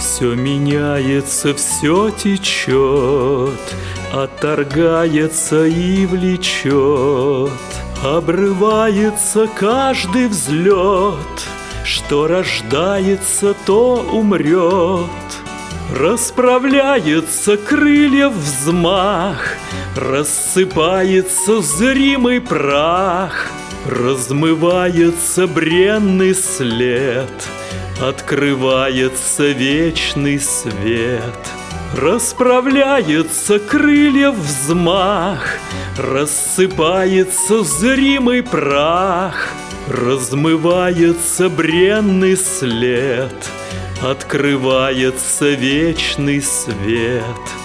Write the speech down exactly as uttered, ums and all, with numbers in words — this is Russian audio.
Все меняется, все течет, отторгается и влечет. Обрывается каждый взлет, что рождается, то умрет. Расправляется крыльев взмах, рассыпается зримый прах, размывается бренный след, открывается вечный свет. Расправляется крыльев взмах, рассыпается зримый прах, размывается бренный след, открывается вечный свет.